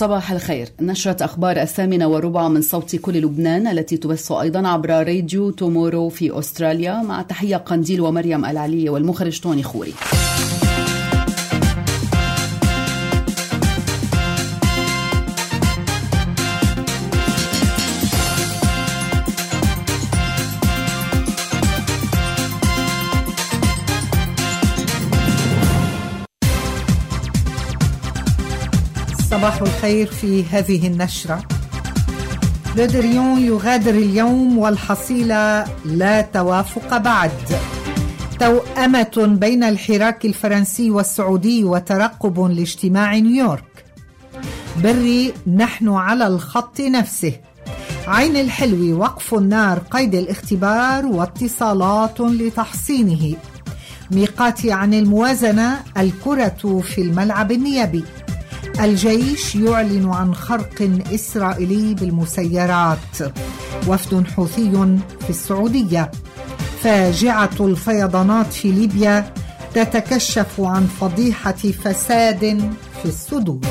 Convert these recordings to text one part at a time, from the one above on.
صباح الخير. نشرة أخبار 8:15 من صوت كل لبنان التي تبث أيضا عبر راديو تومورو في أستراليا، مع تحية قنديل ومريم العلي والمخرج توني خوري. صباح الخير. في هذه النشرة: لو دريون يغادر اليوم والحصيلة لا توافق بعد. توأمة بين الحراك الفرنسي والسعودي وترقب لاجتماع نيويورك. بري نحن على الخط نفسه. عين الحلوي وقف النار قيد الاختبار واتصالات لتحصينه. ميقاتي عن الموازنة الكرة في الملعب النيابي. الجيش يعلن عن خرق إسرائيلي بالمسيرات. وفد حوثي في السعودية. فاجعة الفيضانات في ليبيا تتكشف عن فضيحة فساد في السدود.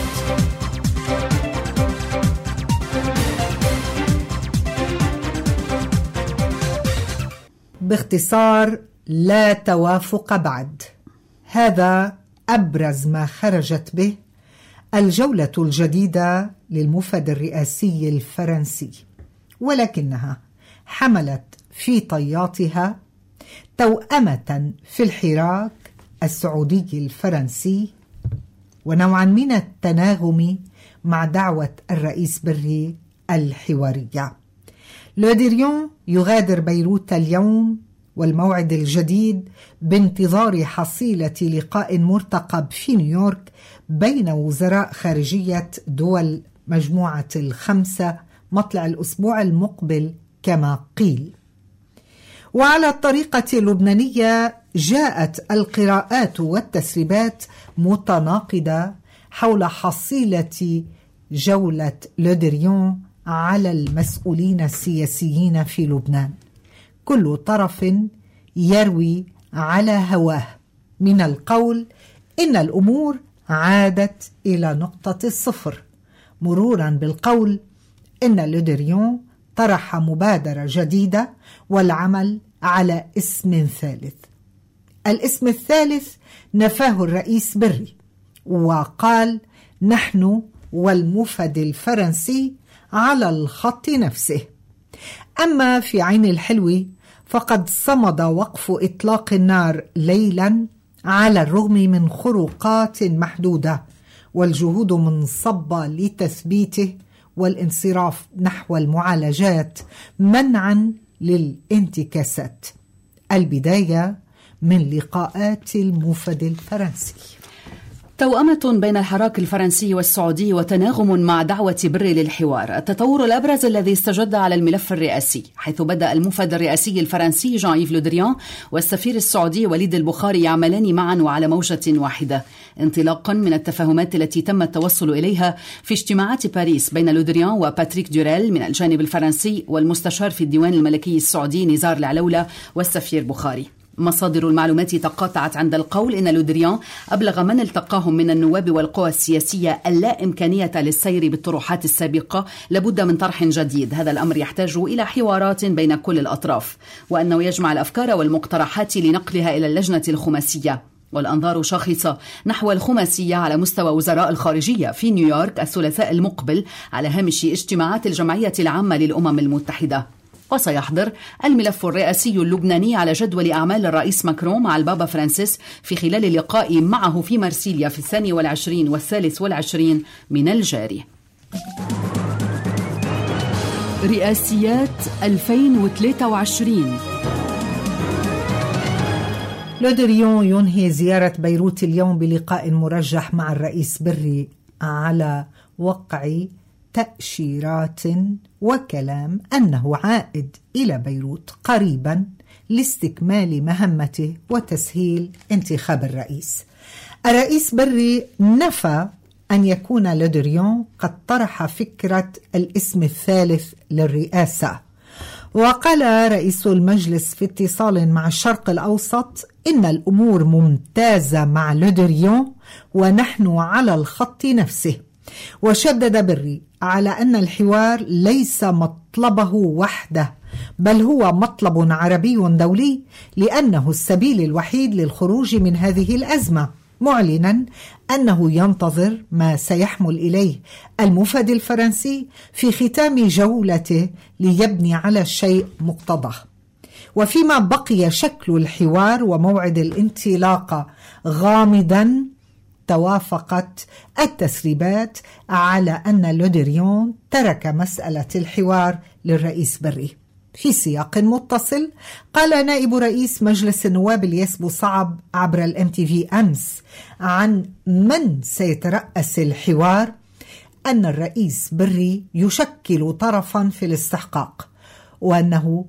باختصار: لا توافق بعد. هذا أبرز ما خرجت به الجولة الجديدة للمفد الرئاسي الفرنسي، ولكنها حملت في طياتها توأمة في الحراك السعودي الفرنسي ونوعا من التناغم مع دعوة الرئيس بري الحوارية. لو دريون يغادر بيروت اليوم، والموعد الجديد بانتظار حصيلة لقاء مرتقب في نيويورك بين وزراء خارجية دول مجموعة الخمسة مطلع الأسبوع المقبل كما قيل. وعلى الطريقة اللبنانية جاءت القراءات والتسريبات متناقضة حول حصيلة جولة لو دريون على المسؤولين السياسيين في لبنان. كل طرف يروي على هواه، من القول إن الأمور عادت إلى نقطة الصفر، مرورا بالقول إن لو دريون طرح مبادرة جديدة والعمل على اسم ثالث. الاسم الثالث نفاه الرئيس بري وقال: نحن والمفد الفرنسي على الخط نفسه. أما في عين الحلوي فقد صمد وقف إطلاق النار ليلا على الرغم من خروقات محدودة، والجهود منصبة لتثبيته والانصراف نحو المعالجات منعا للانتكاسات. البداية من لقاءات المفد الفرنسي. توأمة بين الحراك الفرنسي والسعودي وتناغم مع دعوة بري للحوار. التطور الأبرز الذي استجد على الملف الرئاسي، حيث بدأ المفد الرئاسي الفرنسي جان إيف لو دريان والسفير السعودي وليد البخاري يعملان معا وعلى موجة واحدة، انطلاقا من التفاهمات التي تم التوصل إليها في اجتماعات باريس بين لو دريان وباتريك دوريل من الجانب الفرنسي والمستشار في الديوان الملكي السعودي نزار العلولة والسفير بخاري. مصادر المعلومات تقاطعت عند القول إن لو دريان أبلغ من التقاهم من النواب والقوى السياسية اللا إمكانية للسير بالطروحات السابقة، لابد من طرح جديد. هذا الأمر يحتاج إلى حوارات بين كل الأطراف، وأنه يجمع الأفكار والمقترحات لنقلها إلى اللجنة الخماسية. والأنظار شاخصة نحو الخماسية على مستوى وزراء الخارجية في نيويورك الثلاثاء المقبل على هامش اجتماعات الجمعية العامة للأمم المتحدة. وسيحضر الملف الرئاسي اللبناني على جدول أعمال الرئيس ماكرون مع البابا فرانسيس في خلال اللقاء معه في مرسيليا في 22 و23 من الجاري. رئاسيات 2023. لو دريون ينهي زيارة بيروت اليوم بلقاء مرجح مع الرئيس بري على وقع تأشيرات وكلام أنه عائد إلى بيروت قريبا لاستكمال مهمته وتسهيل انتخاب الرئيس. الرئيس بري نفى أن يكون لو دريون قد طرح فكرة الاسم الثالث للرئاسة. وقال رئيس المجلس في اتصال مع الشرق الأوسط إن الأمور ممتازة مع لو دريون ونحن على الخط نفسه، وشدد بري على أن الحوار ليس مطلبه وحده، بل هو مطلب عربي دولي، لأنه السبيل الوحيد للخروج من هذه الأزمة، معلنا أنه ينتظر ما سيحمل إليه المفد الفرنسي في ختام جولته ليبني على الشيء مقتضاه. وفيما بقي شكل الحوار وموعد الانطلاقة غامضا، توافقت التسريبات على أن لودريان ترك مسألة الحوار للرئيس بري. في سياق متصل، قال نائب رئيس مجلس النواب الياس بوصعب عبر الMTV أمس عن من سيترأس الحوار أن الرئيس بري يشكل طرفا في الاستحقاق، وأنه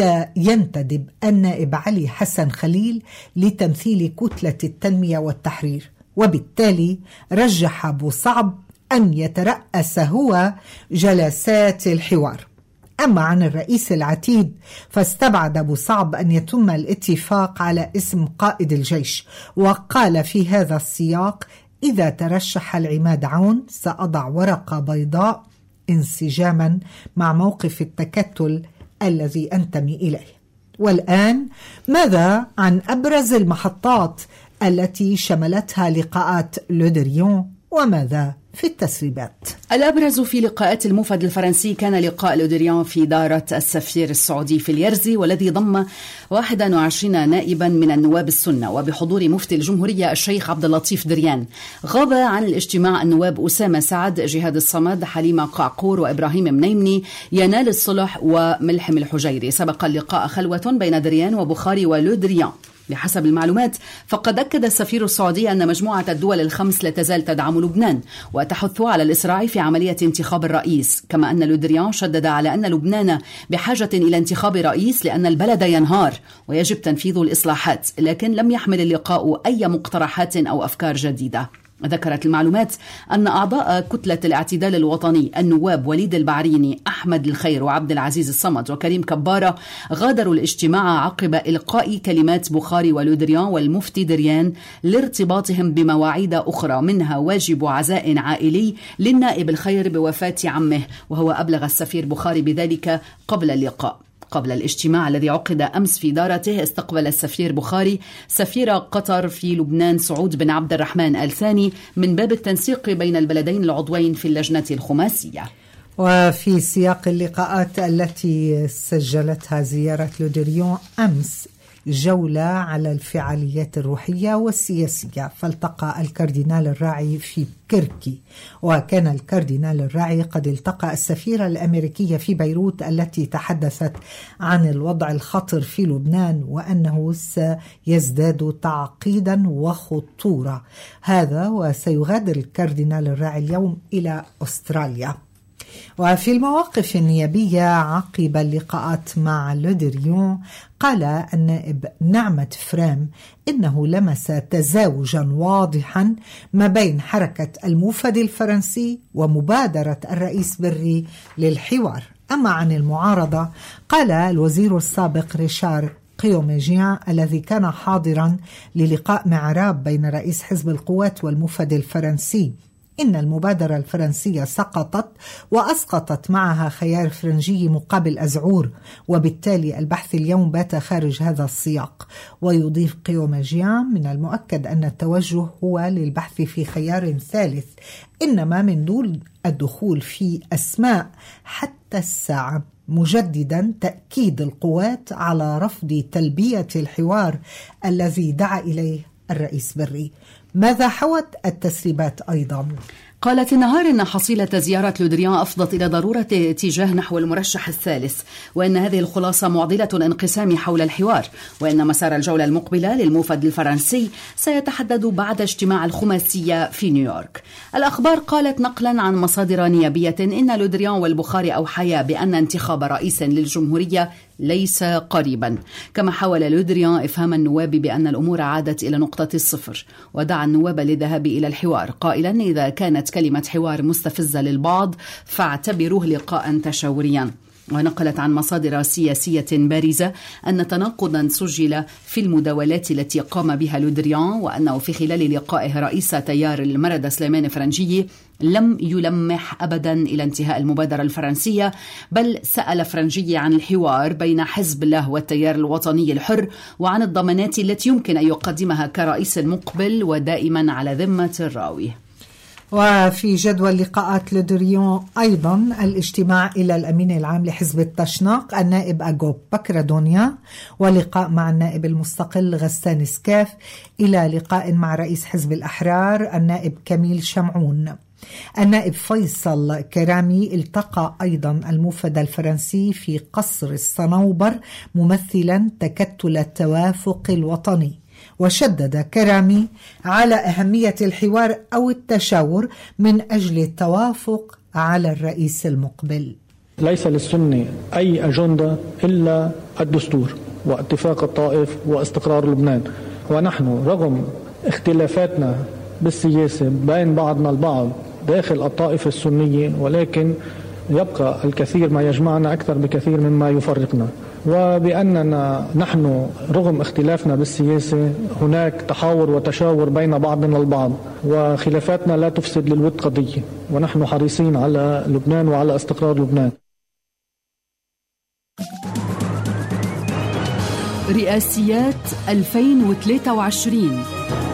سينتدب النائب علي حسن خليل لتمثيل كتلة التنمية والتحرير، وبالتالي رجح بوصعب أن يترأس هو جلسات الحوار. أما عن الرئيس العتيد فاستبعد بوصعب أن يتم الاتفاق على اسم قائد الجيش، وقال في هذا السياق: إذا ترشح العماد عون سأضع ورقة بيضاء انسجاما مع موقف التكتل الذي أنتمي إليه. والآن ماذا عن أبرز المحطات التي شملتها لقاءات لودريان، وماذا في التسريبات؟ الأبرز في لقاءات المفد الفرنسي كان لقاء لودريان في دارة السفير السعودي في اليرزي، والذي ضم 21 نائبا من النواب السنة، وبحضور مفتي الجمهورية الشيخ عبد اللطيف دريان. غاب عن الاجتماع النواب أسامة سعد، جهاد الصمد، حليمة قعقور، وإبراهيم منيمني، ينال الصلح، وملحم الحجيري. سبق اللقاء خلوة بين دريان وبخاري ولودريان. بحسب المعلومات فقد أكد السفير السعودي أن مجموعة الدول الخمس لا تزال تدعم لبنان وتحث على الإسراع في عملية انتخاب الرئيس، كما أن لودريان شدد على أن لبنان بحاجة إلى انتخاب رئيس لأن البلد ينهار ويجب تنفيذ الإصلاحات، لكن لم يحمل اللقاء أي مقترحات أو أفكار جديدة. ذكرت المعلومات أن أعضاء كتلة الاعتدال الوطني النواب وليد البعريني، أحمد الخير، وعبد العزيز الصمد، وكريم كبارة غادروا الاجتماع عقب إلقاء كلمات بخاري ولودريان والمفتي دريان لارتباطهم بمواعيد أخرى، منها واجب عزاء عائلي للنائب الخير بوفاة عمه، وهو أبلغ السفير بخاري بذلك قبل اللقاء. قبل الاجتماع الذي عقد أمس في دارته، استقبل السفير بخاري سفير قطر في لبنان سعود بن عبد الرحمن آل ثاني من باب التنسيق بين البلدين العضوين في اللجنة الخماسية. وفي سياق اللقاءات التي سجلتها زيارة لودريان أمس جولة على الفعاليات الروحية والسياسية، فالتقى الكاردينال الراعي في كركي، وكان الكاردينال الراعي قد التقى السفيرة الأمريكية في بيروت التي تحدثت عن الوضع الخطر في لبنان وأنه سيزداد تعقيدا وخطورة. هذا وسيغادر الكاردينال الراعي اليوم إلى أستراليا. وفي المواقف النيابية عقب اللقاءات مع لودريان، قال النائب نعمة فرام إنه لمس تزاوجا واضحا ما بين حركة المفد الفرنسي ومبادرة الرئيس بري للحوار. أما عن المعارضة، قال الوزير السابق ريشار قيوميجيان الذي كان حاضرا للقاء معراب بين رئيس حزب القوات والمفد الفرنسي إن المبادرة الفرنسية سقطت وأسقطت معها خيار فرنجي مقابل أزعور، وبالتالي البحث اليوم بات خارج هذا السياق. ويضيف قيوميجيان من المؤكد أن التوجه هو للبحث في خيار ثالث، إنما من دون الدخول في أسماء حتى الساعة، مجددا تأكيد القوات على رفض تلبية الحوار الذي دعا إليه الرئيس بري. ماذا حوت التسريبات أيضا؟ قالت النهار إن حصيلة زيارة لودريان أفضت إلى ضرورة اتجاه نحو المرشح الثالث، وإن هذه الخلاصة معضلة الانقسام حول الحوار، وإن مسار الجولة المقبلة للموفد الفرنسي سيتحدد بعد اجتماع الخماسية في نيويورك. الأخبار قالت نقلا عن مصادر نيابية إن لودريان والبخاري أوحيا بأن انتخاب رئيس للجمهورية ليس قريبا، كما حاول لودريان إفهام النواب بأن الأمور عادت إلى نقطة الصفر، ودعا النواب للذهاب إلى الحوار، قائلا إذا كانت كلمة حوار مستفزة للبعض فاعتبروه لقاء تشاوريا. ونقلت عن مصادر سياسية بارزة أن تناقضا سجل في المداولات التي قام بها لودريان، وأنه في خلال لقائه رئيس تيار المردة سليمان فرنجي لم يلمح أبدا إلى انتهاء المبادرة الفرنسية، بل سأل فرنجي عن الحوار بين حزب الله والتيار الوطني الحر وعن الضمانات التي يمكن أن يقدمها كرئيس مقبل ودائما على ذمة الراوي. وفي جدول لقاءات لودريان أيضا الاجتماع إلى الأمين العام لحزب التشناق النائب أغوب بكردونيا، ولقاء مع النائب المستقل غسان سكاف، إلى لقاء مع رئيس حزب الأحرار النائب كميل شمعون. النائب فيصل كرامي التقى أيضا الموفد الفرنسي في قصر الصنوبر ممثلا تكتل التوافق الوطني، وشدد كرامي على أهمية الحوار أو التشاور من أجل التوافق على الرئيس المقبل. ليس للسنة أي أجندة إلا الدستور واتفاق الطائف واستقرار لبنان، ونحن رغم اختلافاتنا بالسياسة بين بعضنا البعض داخل الطائفة السنية، ولكن يبقى الكثير ما يجمعنا أكثر بكثير مما يفرقنا، وبأننا نحن رغم اختلافنا بالسياسة هناك تحاور وتشاور بين بعضنا البعض، وخلافاتنا لا تفسد للود قضية، ونحن حريصين على لبنان وعلى استقرار لبنان. رئاسيات 2023.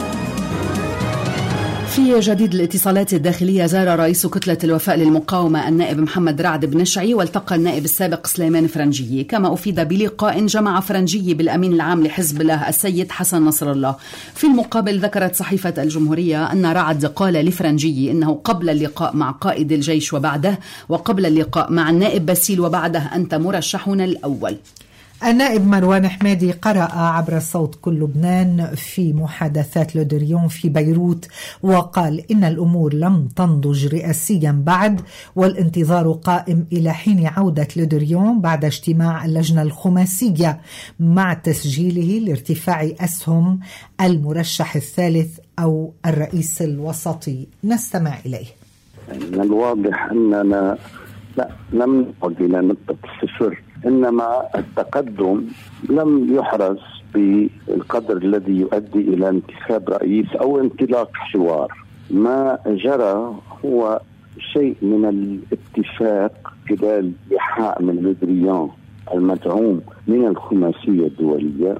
في جديد الاتصالات الداخلية، زار رئيس كتلة الوفاء للمقاومة النائب محمد رعد بنشعي والتقى النائب السابق سليمان فرنجي، كما أفيد بلقاء جمع فرنجي بالأمين العام لحزب الله السيد حسن نصر الله. في المقابل ذكرت صحيفة الجمهورية أن رعد قال لفرنجي إنه قبل اللقاء مع قائد الجيش وبعده، وقبل اللقاء مع النائب باسيل وبعده أنت مرشحنا الأول. النائب مروان حمادي قرأ عبر صوت كل لبنان في محادثات لودريان في بيروت، وقال إن الأمور لم تنضج رئاسيا بعد، والانتظار قائم إلى حين عودة لودريان بعد اجتماع اللجنة الخماسية مع تسجيله لارتفاع أسهم المرشح الثالث أو الرئيس الوسطي. نستمع إليه. من الواضح أننا لم نعد إلى نقطة الصفر، إنما التقدم لم يحرز بالقدر الذي يؤدي إلى انتخاب رئيس أو انطلاق حوار. ما جرى هو شيء من الاتفاق خلال إيحاء من لودريان المدعوم من الخماسية الدولية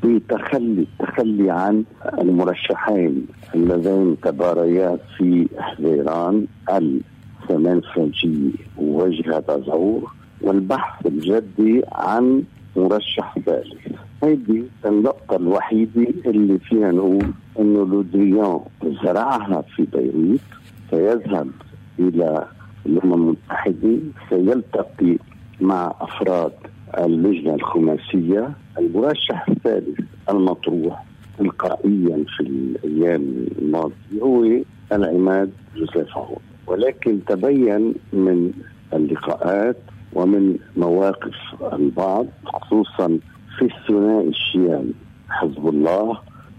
للتخلي عن المرشحين اللذين تباريا في حزيران سليمان فرنجي وجهة زعور، والبحث الجدي عن مرشح ثالث. هذه النقطة الوحيدة اللي فيها نقول انه لودريان زرعها في بيروت، سيذهب الى الامم المتحدة، سيلتقي مع افراد اللجنة الخماسية. المرشح الثالث المطروح تلقائيا في الايام الماضية هو العماد جوزيف عون، ولكن تبين من اللقاءات ومن مواقف البعض خصوصا في الثنائي الشيعي حزب الله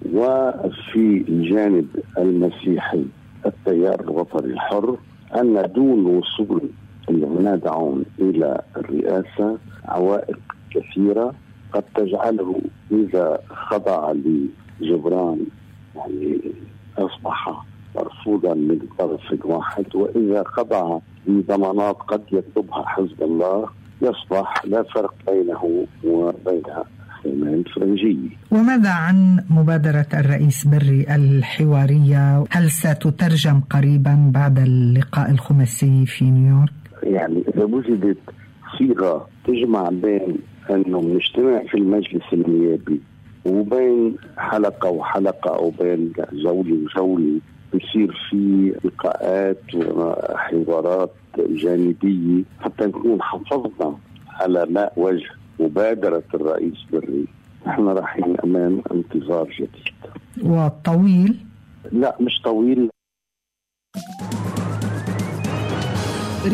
وفي الجانب المسيحي التيار الوطني الحر أن دون وصول العماد عون إلى الرئاسة عوائق كثيرة قد تجعله إذا خضع لجبران يعني أصبح مرفوضا من طرف واحد، وإذا خضع لضمانات قد يطلبها حزب الله يصبح لا فرق بينه وبين سليمان فرنجي. وماذا عن مبادرة الرئيس بري الحوارية؟ هل ستترجم قريبا بعد اللقاء الخماسي في نيويورك؟ يعني إذا وجدت صيغة تجمع بين أنه نجتمع في المجلس النيابي وبين حلقة وحلقة أو بين جولة وجولة يصير في لقاءات وحوارات جانبية حتى نكون حافظنا على ماء وجه مبادرة الرئيس بري، نحن رايحين أمام انتظار جديد. وطويل؟ لا مش طويل.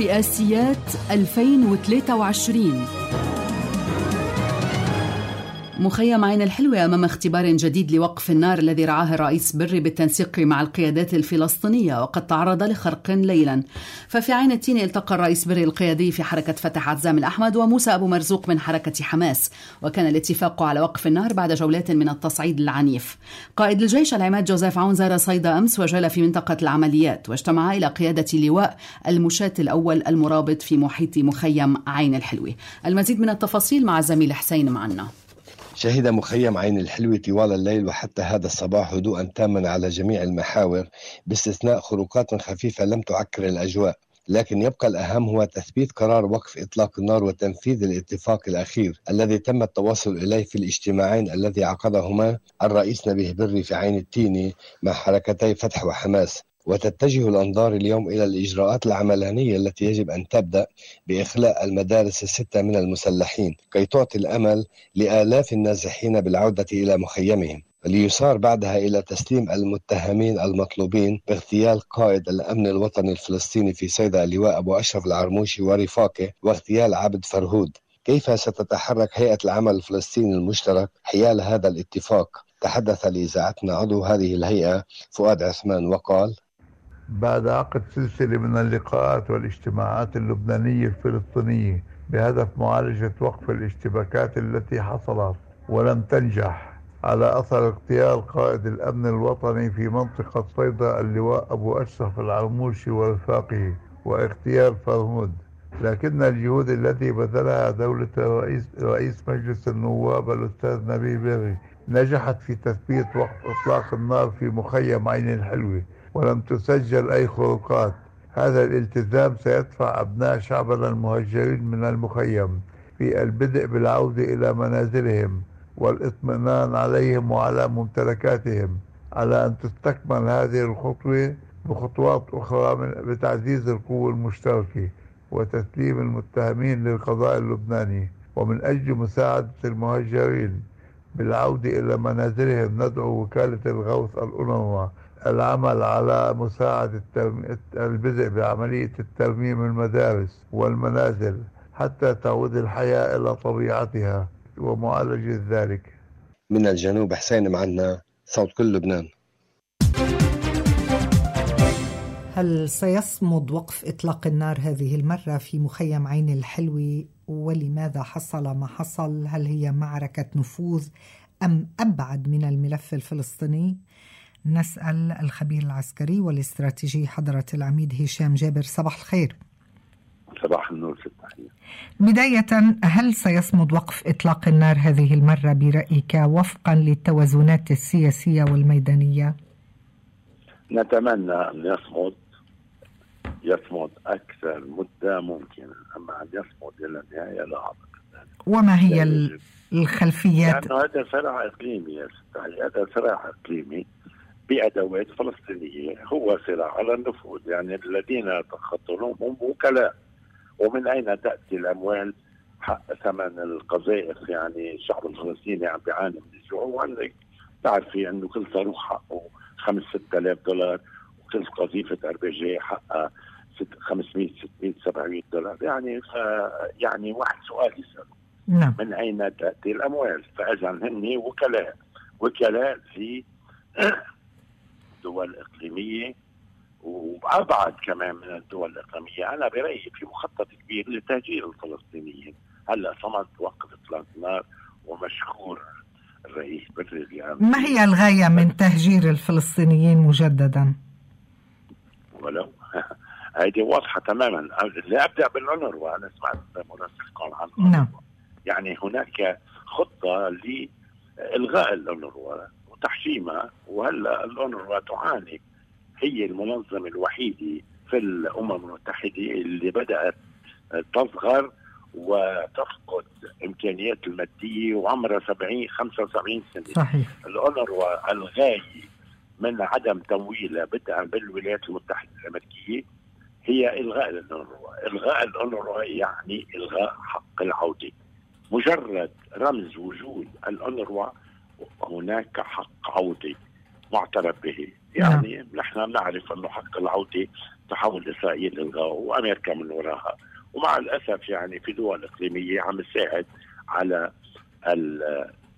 رئاسيات 2023. مخيم عين الحلوة أمام اختبار جديد لوقف النار الذي رعاه الرئيس بري بالتنسيق مع القيادات الفلسطينية، وقد تعرض لخرق ليلا. ففي عين التين التقى الرئيس بري القيادي في حركة فتح عزام الأحمد وموسى أبو مرزوق من حركة حماس، وكان الاتفاق على وقف النار بعد جولات من التصعيد العنيف. قائد الجيش العماد جوزيف عون زار صيدا أمس وجال في منطقة العمليات، واجتمع إلى قيادة لواء المشاة الأول المرابط في محيط مخيم عين الحلوة. المزيد من التفاصيل مع الزميل حسين معنا. شهد مخيم عين الحلوة طوال الليل وحتى هذا الصباح هدوءا تاما على جميع المحاور باستثناء خروقات خفيفة لم تعكر الأجواء، لكن يبقى الأهم هو تثبيت قرار وقف إطلاق النار وتنفيذ الاتفاق الأخير الذي تم التوصل إليه في الاجتماعين الذي عقدهما الرئيس نبيه بري في عين التيني مع حركتي فتح وحماس. وتتجه الأنظار اليوم إلى الإجراءات العملانية التي يجب أن تبدأ بإخلاء المدارس 6 من المسلحين كي تعطي الأمل لآلاف النازحين بالعودة إلى مخيمهم، ليصار بعدها إلى تسليم المتهمين المطلوبين باغتيال قائد الأمن الوطني الفلسطيني في صيدا اللواء أبو أشرف العرموشي ورفاقه واغتيال عبد فرهود. كيف ستتحرك هيئة العمل الفلسطيني المشترك حيال هذا الاتفاق؟ تحدث لإذاعتنا عضو هذه الهيئة فؤاد عثمان وقال: بعد عقد سلسلة من اللقاءات والاجتماعات اللبنانية الفلسطينية بهدف معالجة وقف الاشتباكات التي حصلت ولم تنجح على أثر اغتيال قائد الأمن الوطني في منطقة صيدا اللواء أبو أشرف العرموشي ورفاقه واغتيال فرهود، لكن الجهود التي بذلها دولة رئيس مجلس النواب الأستاذ نبيه بري نجحت في تثبيت وقف إطلاق النار في مخيم عين الحلوة ولم تسجل أي خروقات. هذا الالتزام سيدفع أبناء شعبنا المهجرين من المخيم في البدء بالعودة إلى منازلهم والاطمئنان عليهم وعلى ممتلكاتهم، على أن تستكمل هذه الخطوة بخطوات أخرى بتعزيز القوة المشتركة وتسليم المتهمين للقضاء اللبناني. ومن أجل مساعدة المهجرين بالعودة إلى منازلهم ندعو وكالة الغوث الأونروا العمل على مساعدة البدء بعملية الترميم المدارس والمنازل حتى تعود الحياة إلى طبيعتها ومعالجة ذلك. من الجنوب حسين معنا، صوت كل لبنان. هل سيصمد وقف إطلاق النار هذه المرة في مخيم عين الحلوة؟ ولماذا حصل ما حصل؟ هل هي معركة نفوذ أم أبعد من الملف الفلسطيني؟ نسأل الخبير العسكري والاستراتيجي حضرة العميد هشام جابر. صباح الخير. صباح النور. بداية، هل سيصمد وقف إطلاق النار هذه المرة برأيك وفقا للتوازنات السياسية والميدانية؟ نتمنى أن يصمد أكثر مدة ممكنة، أما أن يصمد إلى النهاية لا أعتقد. وما هي الخلفيات؟ لأنه هذا صراع إقليمي يا ستاي، هذا صراع إقليمي بأدوات فلسطينية، هو صراع على النفوذ، يعني الذين يتخطرون هم وكلاء. ومن أين تأتي الأموال حق ثمن القذائف؟ يعني الشعب الفلسطيني عم بيعاني من الجوع، وعندك تعرفي أنه كل صاروخ حقه 5-6 آلاف دولار، وكل قذيفة RPG حقها 500 600 700 دولار. يعني واحد سؤال يسأله، نعم، من أين تأتي الأموال؟ فإذا هن وكلاء في دول إقليمية وأبعد كمان من الدول الإقليمية. أنا برأيي في مخطط كبير لتهجير الفلسطينيين. هلأ صمد وقف إطلاق النار ومشكور الرئيس بري. ما هي الغاية من تهجير الفلسطينيين مجددا؟ ولو هذه واضحة تماما. اللي أبدأ بالأونروا، أنا سمعت مراسلكم عن الأونروا. يعني هناك خطة لإلغاء الأونروا وتحجيمها، وهلأ الأونروا تعاني. هي المنظمة الوحيدة في الأمم المتحدة اللي بدأت تصغر وتفقد إمكانيات المادية وعمرها 75 سنة. صحيح. الأونروا الغاية من عدم تمويلها بدءا بالولايات المتحدة الأمريكية هي إلغاء الأونروا. إلغاء الأونروا يعني إلغاء حق العودة. مجرد رمز وجود الأونروا هناك حق عودة معترف به. يعني نحن نعرف أنه حق العودة تحول إسرائيل إلغاءه وأمريكا من وراها، ومع الأسف يعني في دول إقليمية عم تساعد على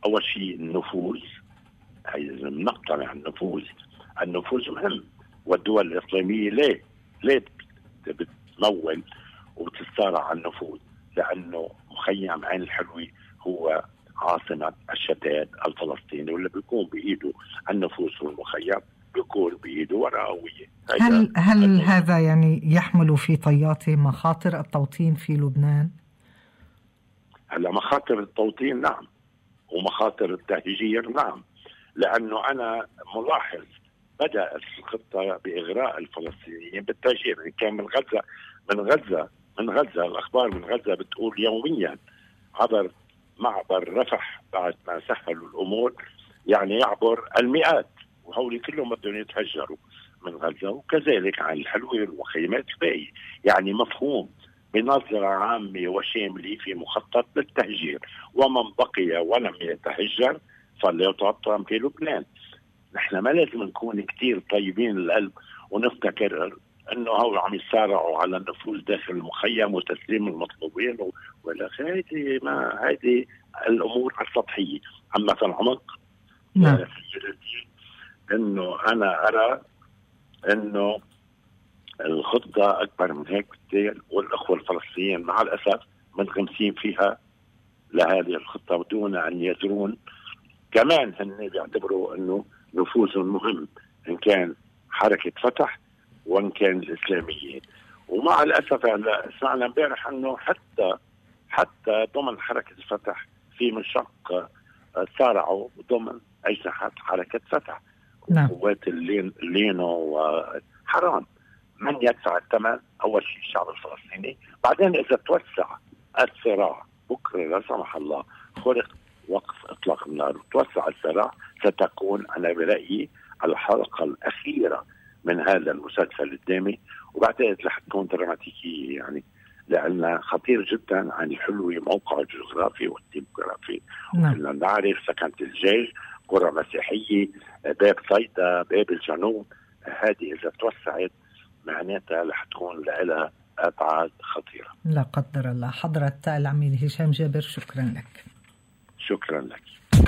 أول شيء النفوذ، لازم نقتنع النفوذ مهم. والدول الإسلامية ليه بتمول وبتستارع على النفوذ؟ لأنه مخيم عين الحلوي هو عاصمة الشتات الفلسطيني، واللي بيكون بإيده النفوذ والمخيم بيكون بإيده ورقوية. هل هذا يعني يحمل في طياته مخاطر التوطين في لبنان؟ هلا مخاطر التوطين نعم، ومخاطر التهجير نعم، لأنه أنا ملاحظ بدأت الخطة بإغراء الفلسطينيين بالتهجير. إن كان من غزة الأخبار من غزة بتقول يوميا عبر معبر رفح بعد ما سهلوا الأمور، يعني يعبر المئات، وهولي كلهم بدهم يتهجروا من غزة، وكذلك عن الحلوية والمخيمات الباقية. يعني مفهوم بنظرة عامة وشاملة في مخطط للتهجير، ومن بقي ولم يتهجر فليتوطن في لبنان. نحن ما لازم نكون كتير طيبين القلب ونفتكر انه هو عم يسارعوا على النفوذ داخل المخيم وتسليم المطلوبين ولا هذه الامور السطحيه. اما في العمق انه انا ارى انه الخطه اكبر من هيك كثير، والاخوه الفلسطينيين مع الاسف منغمسين فيها لهذه الخطه بدون ان يدرون. كمان هن بيعتبروا انه نفوذهم مهم، ان كان حركه فتح وان كان الاسلاميين. ومع الاسف سمعنا امبارح انه حتى ضمن حركه الفتح في منشق سارعوا ضمن اجنحه حركه فتح. قوات اللينو وحرام من يدفع الثمن؟ اول شيء الشعب الفلسطيني، بعدين اذا توسع الصراع بكره لا سمح الله خلق وقف اطلاق النار وتوسع الصراع، ستكون انا برايي الحلقه الاخيره من هذا المسلسل الدامي، وبعتقد رح تكون دراماتيكيه يعني، لأنها خطير جدا عن الحلوة موقع الجغرافي والديموغرافي. كلنا نعرف سكنة الجيش، قرى مسيحية، باب صيدا، باب الجنوب، هذه إذا توسعت معناتها رح تكون لها أبعاد خطيرة. لا قدر الله. حضرة العميد هشام جابر، شكرا لك. شكرا لك.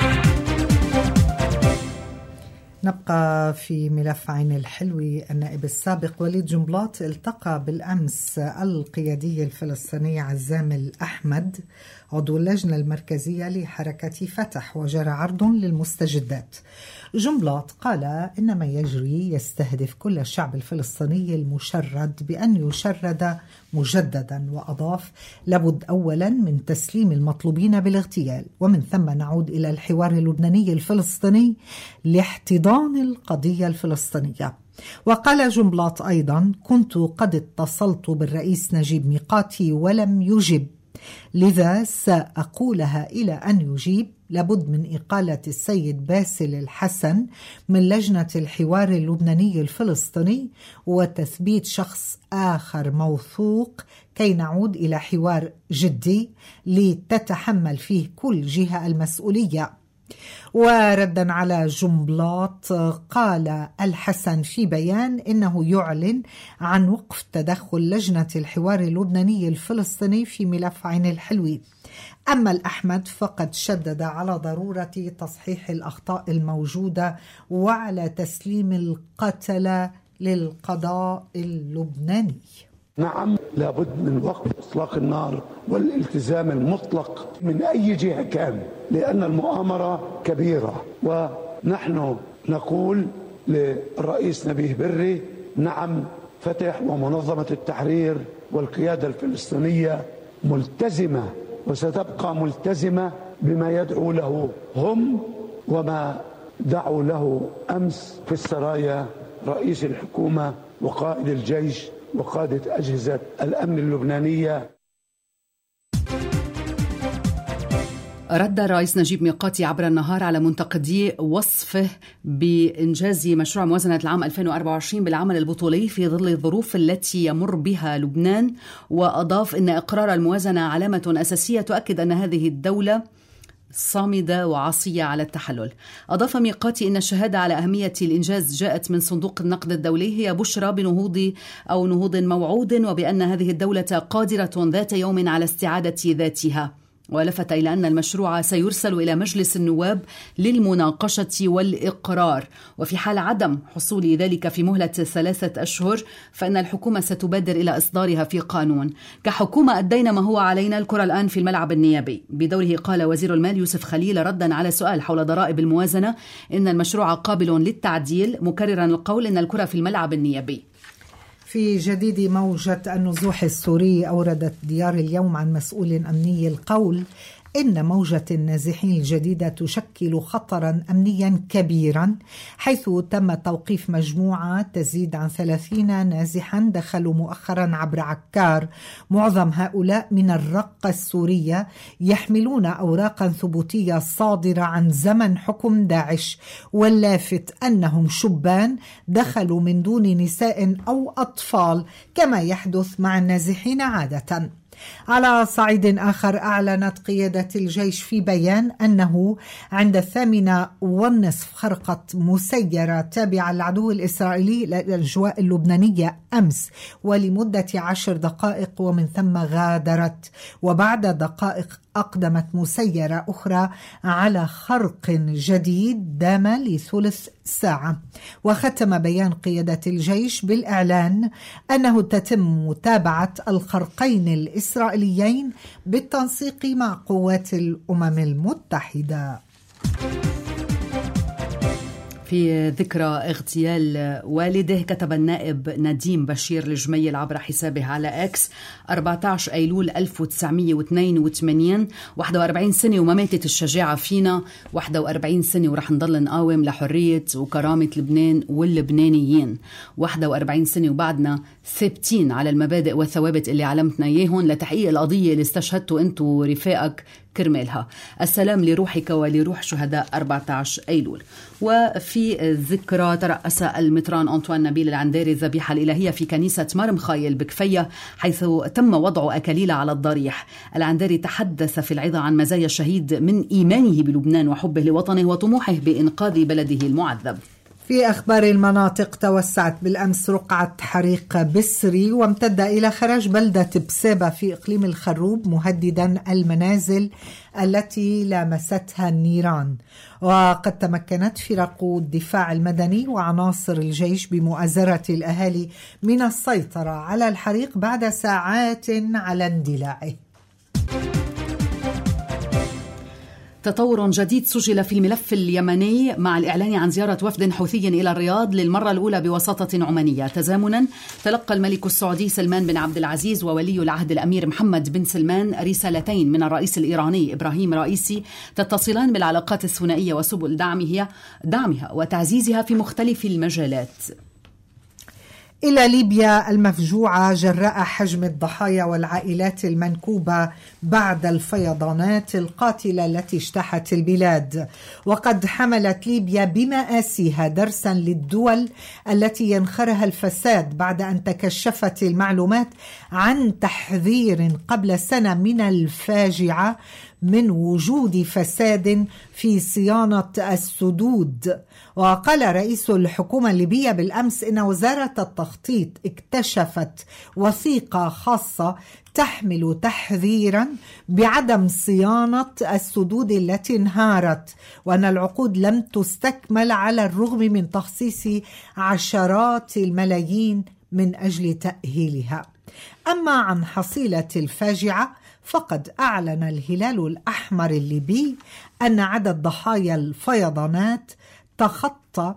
نبقى في ملف عين الحلوي. النائب السابق وليد جنبلاط التقى بالأمس القيادي الفلسطيني عزام الأحمد عضو اللجنة المركزية لحركة فتح، وجرى عرض للمستجدات. جنبلاط قال إن ما يجري يستهدف كل الشعب الفلسطيني المشرد بأن يشرد مجددا، وأضاف لابد أولا من تسليم المطلوبين بالاغتيال، ومن ثم نعود إلى الحوار اللبناني الفلسطيني لاحتضان القضية الفلسطينية. وقال جنبلاط أيضا: كنت قد اتصلت بالرئيس نجيب ميقاتي ولم يجب، لذا سأقولها إلى أن يجيب. لابد من إقالة السيد باسل الحسن من لجنة الحوار اللبناني الفلسطيني وتثبيت شخص آخر موثوق كي نعود إلى حوار جدي لتتحمل فيه كل جهة المسؤولية. وردا على جنبلاط قال الحسن في بيان إنه يعلن عن وقف تدخل لجنة الحوار اللبناني الفلسطيني في ملف عين الحلوي. أما الأحمد فقد شدد على ضرورة تصحيح الأخطاء الموجودة وعلى تسليم القتلة للقضاء اللبناني. نعم، لابد من وقف إطلاق النار والالتزام المطلق من أي جهة كان، لأن المؤامرة كبيرة. ونحن نقول للرئيس نبيه بري: نعم، فتح ومنظمة التحرير والقيادة الفلسطينية ملتزمة وستبقى ملتزمة بما يدعو له هم وما دعوا له أمس في السرايا رئيس الحكومة وقائد الجيش وقادة أجهزة الأمن اللبنانية. رد الرئيس نجيب ميقاتي عبر النهار على منتقدي وصفه بإنجاز مشروع موازنة العام 2024 بالعمل البطولي في ظل الظروف التي يمر بها لبنان، وأضاف أن إقرار الموازنة علامة أساسية تؤكد أن هذه الدولة صامدة وعصية على التحلل. أضاف ميقاتي أن الشهادة على أهمية الإنجاز جاءت من صندوق النقد الدولي هي بشرى بنهوض موعود، وبأن هذه الدولة قادرة ذات يوم على استعادة ذاتها. ولفت إلى أن المشروع سيرسل إلى مجلس النواب للمناقشة والإقرار، وفي حال عدم حصول ذلك في مهلة 3 أشهر فإن الحكومة ستبادر إلى إصدارها في قانون. كحكومة أدينا ما هو علينا، الكرة الآن في الملعب النيابي. بدوره قال وزير المال يوسف خليل ردا على سؤال حول ضرائب الموازنة إن المشروع قابل للتعديل، مكررا القول إن الكرة في الملعب النيابي. في جديد موجة النزوح السوري، أوردت ديار اليوم عن مسؤول أمني القول إن موجة النازحين الجديدة تشكل خطرا أمنيا كبيرا، حيث تم توقيف مجموعة تزيد عن 30 نازحا دخلوا مؤخرا عبر عكار. معظم هؤلاء من الرقة السورية يحملون أوراقا ثبوتية صادرة عن زمن حكم داعش، واللافت أنهم شبان دخلوا من دون نساء أو أطفال كما يحدث مع النازحين عادة. على صعيد آخر، أعلنت قيادة الجيش في بيان أنه عند 8:30 خرقت مسيرة تابعة للعدو الإسرائيلي للأجواء اللبنانية أمس ولمدة 10 دقائق، ومن ثم غادرت. وبعد دقائق أقدمت مسيرة أخرى على خرق جديد دام لثلث ساعة. وختم بيان قيادة الجيش بالإعلان أنه تتم متابعة الخرقين الإسرائيليين بالتنسيق مع قوات الأمم المتحدة. في ذكرى اغتيال والده، كتب النائب نديم بشير الجميل عبر حسابه على اكس 14 أيلول 1982، 41 سنة وما ماتت الشجاعة فينا، 41 سنة ورح نضل نقاوم لحرية وكرامة لبنان واللبنانيين، 41 سنة وبعدنا ثابتين على المبادئ والثوابت اللي علمتنا اياهم لتحقيق القضية اللي استشهدتوا انتو ورفاقك كرمالها. السلام لروحك ولروح شهداء 14 أيلول. وفي الذكرى ترأس المطران أنطوان نبيل العنداري الذبيحة الإلهية في كنيسة مرمخايل بكفية، حيث تم وضع أكاليل على الضريح. العنداري تحدث في العظة عن مزايا الشهيد من إيمانه بلبنان وحبه لوطنه وطموحه بإنقاذ بلده المعذب. في أخبار المناطق، توسعت بالأمس رقعة حريق بسري وامتد إلى خرج بلدة بسابة في إقليم الخروب، مهددا المنازل التي لامستها النيران. وقد تمكنت فرق الدفاع المدني وعناصر الجيش بمؤازرة الأهالي من السيطرة على الحريق بعد ساعات على اندلاعه. تطور جديد سجل في الملف اليمني مع الإعلان عن زيارة وفد حوثي إلى الرياض للمرة الأولى بوساطة عمانية. تزامنا تلقى الملك السعودي سلمان بن عبد العزيز وولي العهد الأمير محمد بن سلمان رسالتين من الرئيس الإيراني إبراهيم رئيسي تتصلان بالعلاقات الثنائية وسبل دعمها وتعزيزها في مختلف المجالات. إلى ليبيا المفجوعة جراء حجم الضحايا والعائلات المنكوبة بعد الفيضانات القاتلة التي اجتاحت البلاد. وقد حملت ليبيا بمآسيها درسا للدول التي ينخرها الفساد بعد أن تكشفت المعلومات عن تحذير قبل سنة من الفاجعة من وجود فساد في صيانة السدود. وقال رئيس الحكومة الليبية بالأمس إن وزارة التخطيط اكتشفت وثيقة خاصة تحمل تحذيرا بعدم صيانة السدود التي انهارت، وأن العقود لم تستكمل على الرغم من تخصيص عشرات الملايين من أجل تأهيلها. أما عن حصيلة الفاجعة، فقد أعلن الهلال الأحمر الليبي أن عدد ضحايا الفيضانات تخطى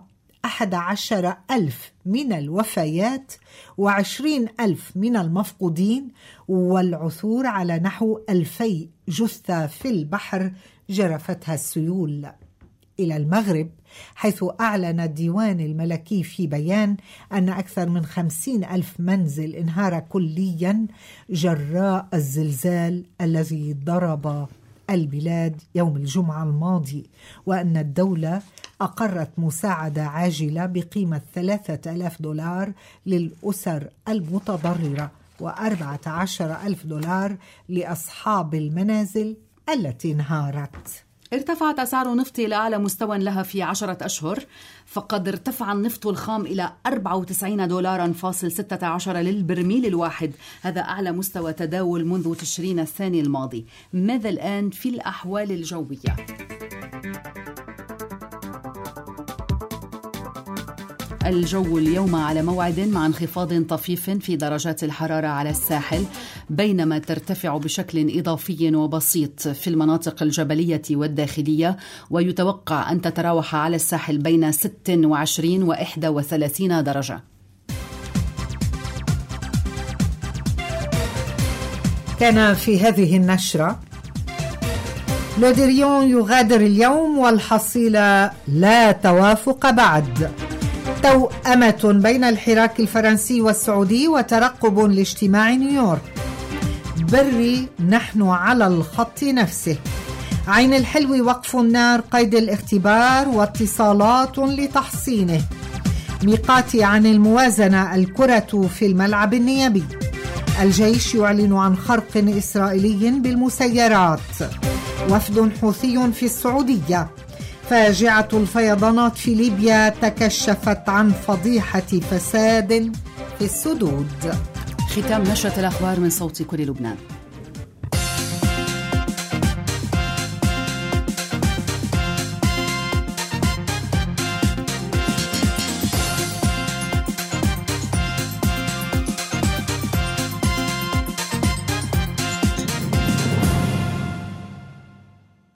11,000 من الوفيات و20,000 من المفقودين، والعثور على نحو 2,000 جثة في البحر جرفتها السيول. إلى المغرب، حيث أعلن الديوان الملكي في بيان أن أكثر من 50,000 منزل انهار كليا جراء الزلزال الذي ضرب البلاد يوم الجمعة الماضي، وأن الدولة أقرت مساعدة عاجلة بقيمة $3,000 للأسر المتضررة و14,000 دولار لأصحاب المنازل التي انهارت. ارتفعت أسعار النفط إلى أعلى مستوى لها في 10 أشهر، فقد ارتفع النفط الخام إلى $94.16 للبرميل الواحد. هذا أعلى مستوى تداول منذ تشرين الثاني الماضي. ماذا الآن في الأحوال الجوية؟ الجو اليوم على موعد مع انخفاض طفيف في درجات الحرارة على الساحل، بينما ترتفع بشكل إضافي وبسيط في المناطق الجبلية والداخلية، ويتوقع أن تتراوح على الساحل بين 26 و 31 درجة. كان في هذه النشرة: لودريون يغادر اليوم والحصيلة لا توافق بعد. توأمة بين الحراك الفرنسي والسعودي وترقب لاجتماع نيويورك. بري نحن على الخط نفسه. عين الحلو وقف النار قيد الاختبار واتصالات لتحصينه. ميقاتي عن الموازنة الكرة في الملعب النيابي. الجيش يعلن عن خرق إسرائيلي بالمسيرات. وفد حوثي في السعودية. فاجعة الفيضانات في ليبيا تكشفت عن فضيحة فساد في السدود. ختام نشرة الأخبار من صوت كل لبنان.